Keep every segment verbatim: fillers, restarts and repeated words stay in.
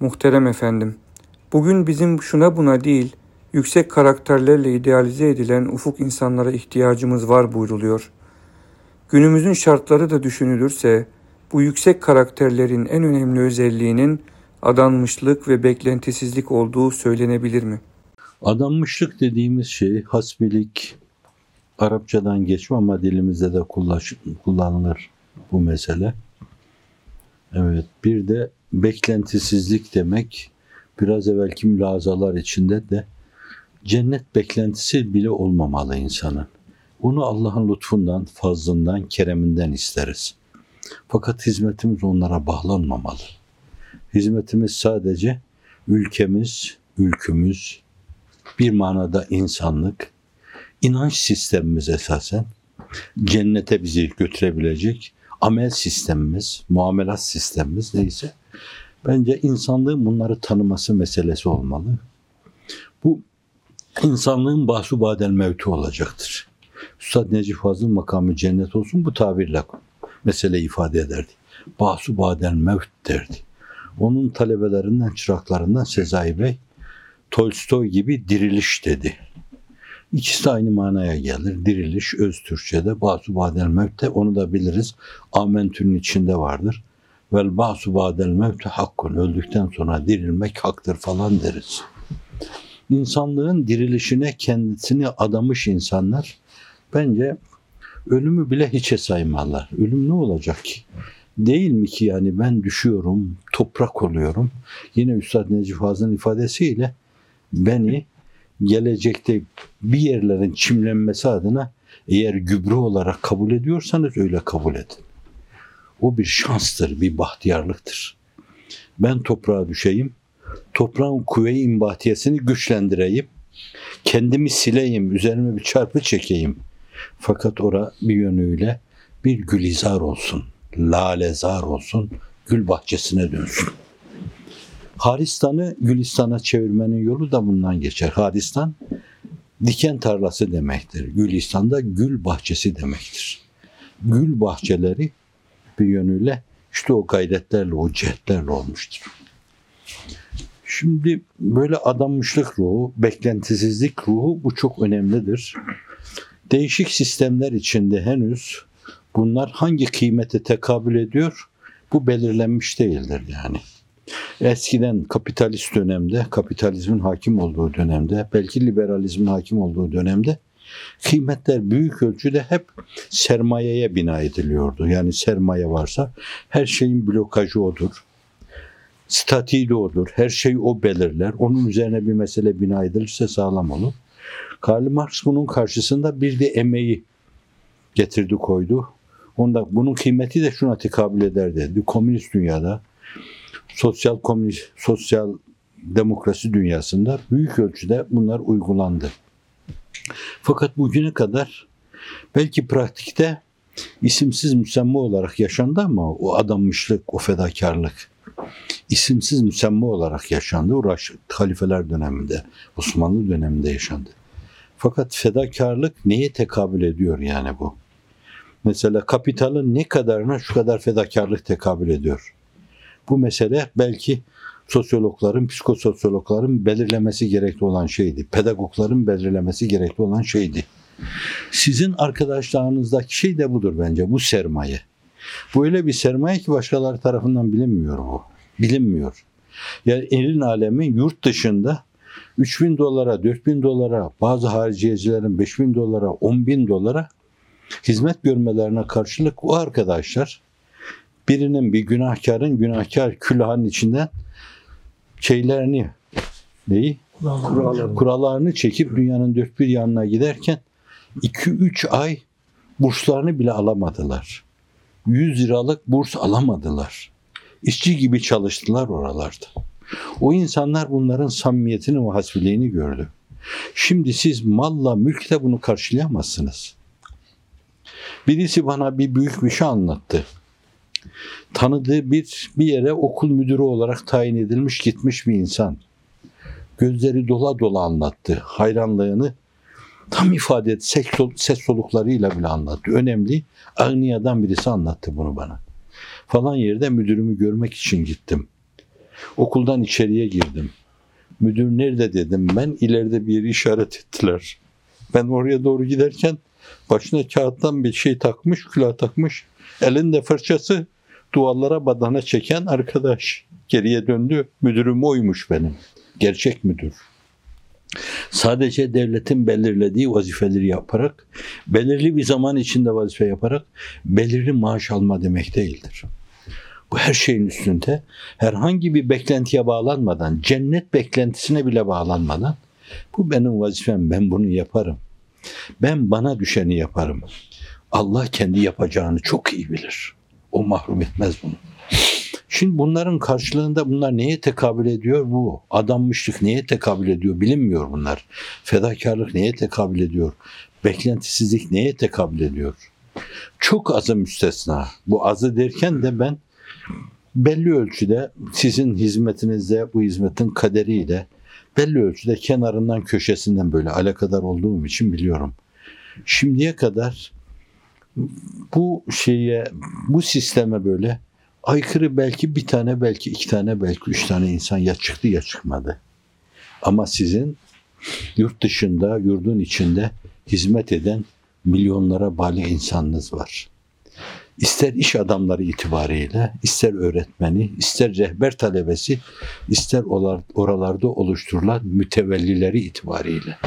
Muhterem efendim, bugün bizim şuna buna değil, yüksek karakterlerle idealize edilen ufuk insanlara ihtiyacımız var buyruluyor. Günümüzün şartları da düşünülürse, bu yüksek karakterlerin en önemli özelliğinin adanmışlık ve beklentisizlik olduğu söylenebilir mi? Adanmışlık dediğimiz şey hasbilik, Arapçadan geçme ama dilimizde de kullanılır bu mesele. Evet, bir de beklentisizlik demek, biraz evvelki mülazalar içinde de cennet beklentisi bile olmamalı insanın. Onu Allah'ın lütfundan, fazlından, kereminden isteriz. Fakat hizmetimiz onlara bağlanmamalı. Hizmetimiz sadece ülkemiz, ülkümüz, bir manada insanlık, inanç sistemimiz esasen cennete bizi götürebilecek amel sistemimiz, muamelat sistemimiz neyse, bence insanlığın bunları tanıması meselesi olmalı. Bu insanlığın bahsu badel mevti olacaktır. Üstad Necip Fazıl makamı cennet olsun bu tabirle mesele ifade ederdi. Bahsu badel mevt derdi. Onun talebelerinden, çıraklarından Sezai Bey, Tolstoy gibi diriliş dedi. İkisi de aynı manaya gelir. Diriliş öz Türkçe'de, bahsu badel mevte, onu da biliriz. Amentü'nün içinde vardır. Vel bahsu badel mevte hakkun. Öldükten sonra dirilmek haktır falan deriz. İnsanlığın dirilişine kendisini adamış insanlar bence ölümü bile hiçe saymalar. Ölüm ne olacak ki? Değil mi ki yani ben düşüyorum, toprak oluyorum. Yine Üstad Necip Fazıl'ın ifadesiyle beni gelecekte bir yerlerin çimlenmesi adına eğer gübre olarak kabul ediyorsanız öyle kabul edin. O bir şanstır, bir bahtiyarlıktır. Ben toprağa düşeyim, toprağın kuvve-i imbatiyesini güçlendireyim, kendimi sileyim, üzerime bir çarpı çekeyim. Fakat ora bir yönüyle bir gülizar olsun, lalezar olsun, gül bahçesine dönsün. Haristan'ı Gülistan'a çevirmenin yolu da bundan geçer. Haristan, diken tarlası demektir. Gülistan da gül bahçesi demektir. Gül bahçeleri bir yönüyle işte o gayretlerle, o cehdlerle olmuştur. Şimdi böyle adanmışlık ruhu, beklentisizlik ruhu bu çok önemlidir. Değişik sistemler içinde henüz bunlar hangi kıymete tekabül ediyor? Bu belirlenmiş değildir yani. Eskiden kapitalist dönemde, kapitalizmin hakim olduğu dönemde, belki liberalizmin hakim olduğu dönemde kıymetler büyük ölçüde hep sermayeye bina ediliyordu. Yani sermaye varsa her şeyin blokajı odur. Statiği de odur. Her şey o belirler. Onun üzerine bir mesele bina edilirse sağlam olur. Karl Marx bunun karşısında bir de emeği getirdi koydu. Onda bunun kıymeti de şuna tekabül eder dedi. Komünist dünyada, sosyal komünist, sosyal demokrasi dünyasında büyük ölçüde bunlar uygulandı. Fakat bugüne kadar belki pratikte isimsiz müsemma olarak yaşandı ama o adanmışlık, o fedakarlık isimsiz müsemma olarak yaşandı. O Raşid halifeler döneminde, Osmanlı döneminde yaşandı. Fakat fedakarlık neye tekabül ediyor yani bu? Mesela kapitalın ne kadarına şu kadar fedakarlık tekabül ediyor? Bu mesele belki sosyologların, psikososyologların belirlemesi gerekli olan şeydi. Pedagogların belirlemesi gerekli olan şeydi. Sizin arkadaşlarınızdaki şey de budur bence, bu sermaye. Bu öyle bir sermaye ki başkaları tarafından bilinmiyor bu. Bilinmiyor. Yani elin alemi yurt dışında üç bin dolara, dört bin dolara, bazı hariciyecilerin beş bin dolara, on bin dolara hizmet görmelerine karşılık o arkadaşlar birinin bir günahkarın günahkar külahının içinden şeylerini neyi? Kurallarını. Kurallarını çekip dünyanın dört bir yanına giderken iki üç ay burslarını bile alamadılar. yüz liralık burs alamadılar. İşçi gibi çalıştılar oralarda. O insanlar bunların samimiyetini ve hasbiliğini gördü. Şimdi siz malla, mülkle bunu karşılayamazsınız. Birisi bana bir büyük bir şey anlattı. Tanıdığı bir bir yere okul müdürü olarak tayin edilmiş gitmiş bir insan. Gözleri dola dola anlattı. Hayranlığını tam ifade et, ses, ses soluklarıyla bile anlattı. Önemli, Agnia'dan birisi anlattı bunu bana. Falan yerde müdürümü görmek için gittim. Okuldan içeriye girdim. Müdür nerede dedim ben. İleride bir yeri işaret ettiler. Ben oraya doğru giderken başına kağıttan bir şey takmış, külah takmış. Elinde fırçası, duvarlara badana çeken arkadaş. Geriye döndü. Müdürüm oymuş benim. Gerçek müdür. Sadece devletin belirlediği vazifeleri yaparak, belirli bir zaman içinde vazife yaparak belirli maaş alma demek değildir. Bu her şeyin üstünde, herhangi bir beklentiye bağlanmadan, cennet beklentisine bile bağlanmadan, bu benim vazifem, ben bunu yaparım. Ben bana düşeni yaparım. Allah kendi yapacağını çok iyi bilir. O mahrum etmez bunu. Şimdi bunların karşılığında bunlar neye tekabül ediyor? Bu adanmışlık neye tekabül ediyor? Bilinmiyor bunlar. Fedakarlık neye tekabül ediyor? Beklentisizlik neye tekabül ediyor? Çok azı müstesna. Bu azı derken de ben belli ölçüde sizin hizmetinizde, bu hizmetin kaderiyle belli ölçüde kenarından, köşesinden böyle alakadar olduğum için biliyorum. Şimdiye kadar bu şeye, bu sisteme böyle aykırı belki bir tane, belki iki tane, belki üç tane insan ya çıktı ya çıkmadı. Ama sizin yurt dışında, yurdun içinde hizmet eden milyonlara bağlı insanınız var. İster iş adamları itibariyle, ister öğretmeni, ister rehber talebesi, ister oralarda oluşturulan mütevellileri itibariyle.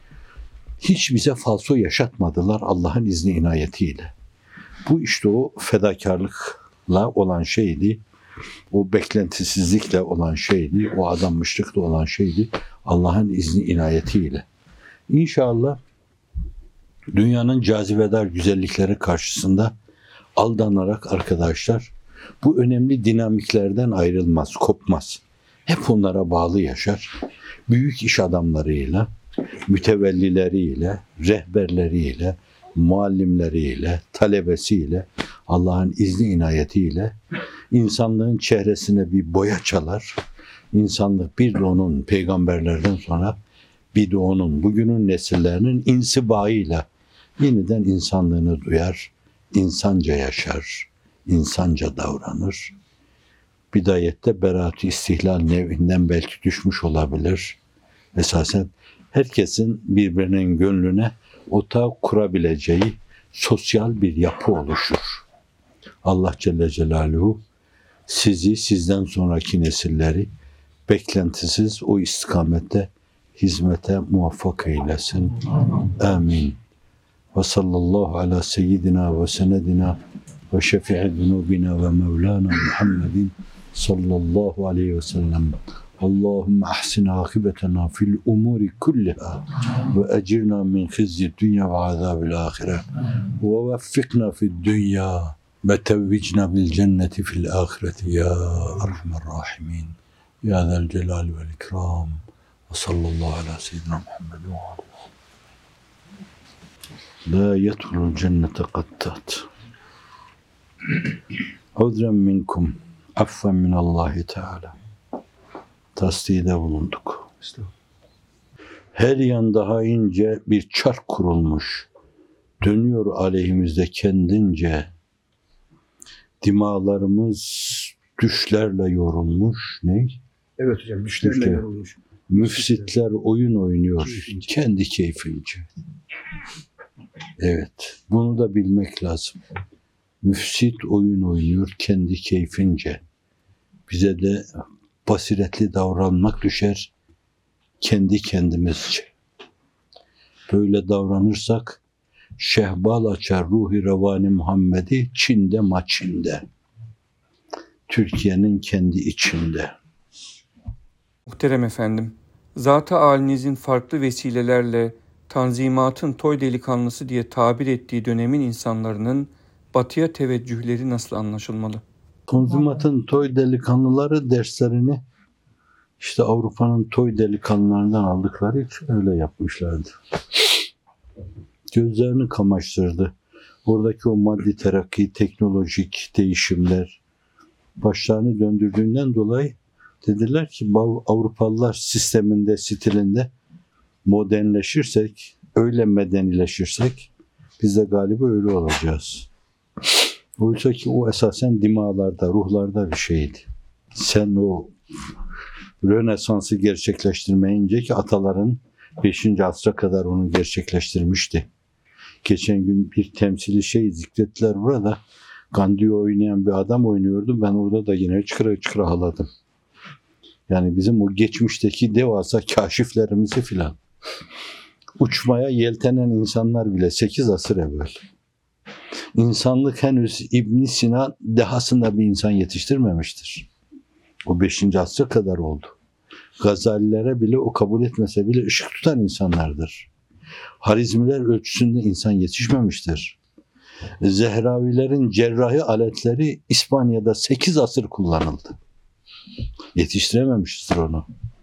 Hiç bize falso yaşatmadılar Allah'ın izni inayetiyle. Bu işte o fedakarlıkla olan şeydi, o beklentisizlikle olan şeydi, o adanmışlıkla olan şeydi Allah'ın izni inayetiyle. İnşallah dünyanın cazibedar güzellikleri karşısında aldanarak arkadaşlar bu önemli dinamiklerden ayrılmaz, kopmaz. Hep onlara bağlı yaşar. Büyük iş adamlarıyla, mütevellileriyle, rehberleriyle, muallimleriyle, talebesiyle, Allah'ın izni inayetiyle insanlığın çehresine bir boya çalar. İnsanlık bir de onun peygamberlerden sonra bir de onun bugünün nesillerinin insibayıyla yeniden insanlığını duyar, insanca yaşar, insanca davranır. Bidayette beraat-ı istihlal nevinden belki düşmüş olabilir. Esasen herkesin birbirinin gönlüne otak kurabileceği sosyal bir yapı oluşur. Allah Celle Celaluhu sizi, sizden sonraki nesilleri beklentisiz o istikamette hizmete muvaffak eylesin. Amin. Ve sallallahu ala seyyidina ve senedina ve şefi'i zunubina ve mevlana Muhammedin sallallahu aleyhi ve sellem. Allahümme ahsin akibetena fil umuri kulliha ve ecirna min khizyi dünya ve azabil ahire ve veffikna fid dünya ve tevvicna bil cenneti fil ahireti ya erhamer rahimin ya zel celal vel ikram ve sallallahu ala seyyidina Muhammed ve ala la yedhulul cennete kattat udren minkum affen minallahi teala. Tasdide bulunduk. Her yanda haince bir çark kurulmuş. Dönüyor aleyhimizde kendince. Dimalarımız düşlerle yorulmuş. Ne? Evet hocam, düşlerle Düşler. yorulmuş. Müfsitler oyun oynuyor. Keyfince. Kendi keyfince. Evet. Bunu da bilmek lazım. Müfsit oyun oynuyor kendi keyfince. Bize de basiretli davranmak düşer kendi kendimizce. Böyle davranırsak şehbal açar ruhi revani Muhammed'i Çin'de maçinde. Türkiye'nin kendi içinde. Muhterem efendim, zat-ı âlinizin farklı vesilelerle Tanzimat'ın toy delikanlısı diye tabir ettiği dönemin insanların batıya teveccühleri nasıl anlaşılmalı? Tanzimat'ın toy delikanlıları derslerini işte Avrupa'nın toy delikanlılarından aldıkları için öyle yapmışlardı. Gözlerini kamaştırdı. Oradaki o maddi terakki, teknolojik değişimler başlarını döndürdüğünden dolayı dediler ki Avrupalılar sisteminde, stilinde modernleşirsek, öyle medenileşirsek biz de galiba öyle olacağız. Oysa ki o esasen dimalarda, ruhlarda bir şeydi. Sen o Rönesans'ı gerçekleştirmeyince ki ataların beşinci asra kadar onu gerçekleştirmişti. Geçen gün bir temsili şey zikrettiler burada. Gandhi oynayan bir adam oynuyordu. Ben orada da yine çıkıra çıkıra ağladım. Yani bizim o geçmişteki devasa kaşiflerimizi filan. Uçmaya yeltenen insanlar bile sekiz asır evvel. İnsanlık henüz İbn Sina dehasında bir insan yetiştirmemiştir. O beşinci asra kadar oldu. Gazalilere bile o kabul etmese bile ışık tutan insanlardır. Harizmiler ölçüsünde insan yetişmemiştir. Zehravilerin cerrahi aletleri İspanya'da sekiz asır kullanıldı. Yetiştirememiştir onu.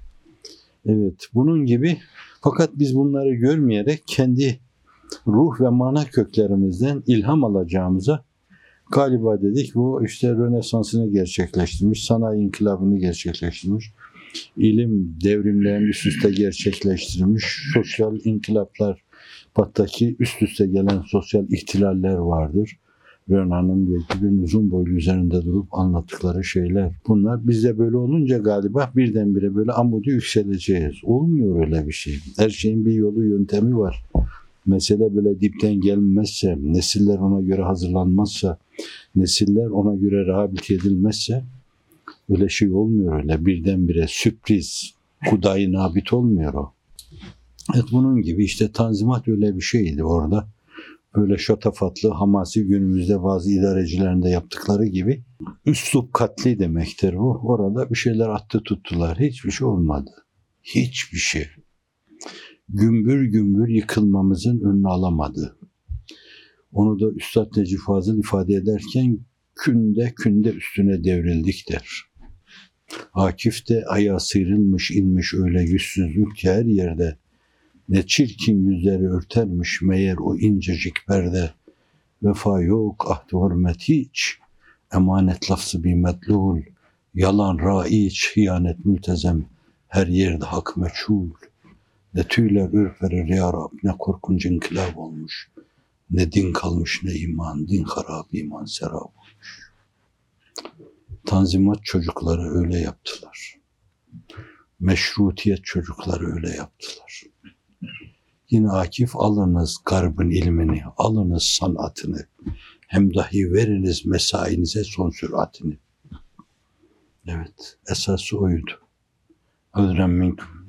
Evet, bunun gibi, fakat biz bunları görmeyerek kendi ruh ve mana köklerimizden ilham alacağımıza galiba dedik bu işte Rönesans'ını gerçekleştirmiş, sanayi inkılabını gerçekleştirmiş, ilim devrimlerini üst üste gerçekleştirmiş, sosyal inkılaplar, battaki üst üste gelen sosyal ihtilaller vardır. Renan'ın belki bir uzun boylu üzerinde durup anlattıkları şeyler. Bunlar bizde böyle olunca galiba birdenbire böyle amudu yükseleceğiz. Olmuyor öyle bir şey. Her şeyin bir yolu, yöntemi var. Mesele böyle dipten gelmezse, nesiller ona göre hazırlanmazsa, nesiller ona göre rehabilite edilmezse öyle şey olmuyor öyle. Birdenbire sürpriz, kudayi nabit olmuyor o. Evet, bunun gibi işte Tanzimat öyle bir şeydi orada. Böyle şatafatlı, hamasi günümüzde bazı idarecilerin de yaptıkları gibi üslup katli demektir bu. Orada bir şeyler attı tuttular. Hiçbir şey olmadı. Hiçbir şey. Gümbür gümbür yıkılmamızın önünü alamadı. Onu da Üstad Necip Fazıl ifade ederken künde künde üstüne devrildik der. Akif de ayağı sıyrılmış inmiş öyle yüzsüzlük ki her yerde. Ne çirkin yüzleri örtermiş meğer o incecik perde. Vefa yok, ahd hürmet hiç. Emanet lafzı bir medlul. Yalan raiç, hıyanet mültezem. Her yerde hak meçhul. Ne tüyler ürperir ya Rab, ne korkunç inkılap olmuş. Ne din kalmış ne iman, din harap, iman serap olmuş. Tanzimat çocukları öyle yaptılar. Meşrutiyet çocukları öyle yaptılar. Yine Akif alınız garbın ilmini, alınız sanatını, hem dahi veriniz mesainize son süratini. Evet, esası oydu. Ödren minkum.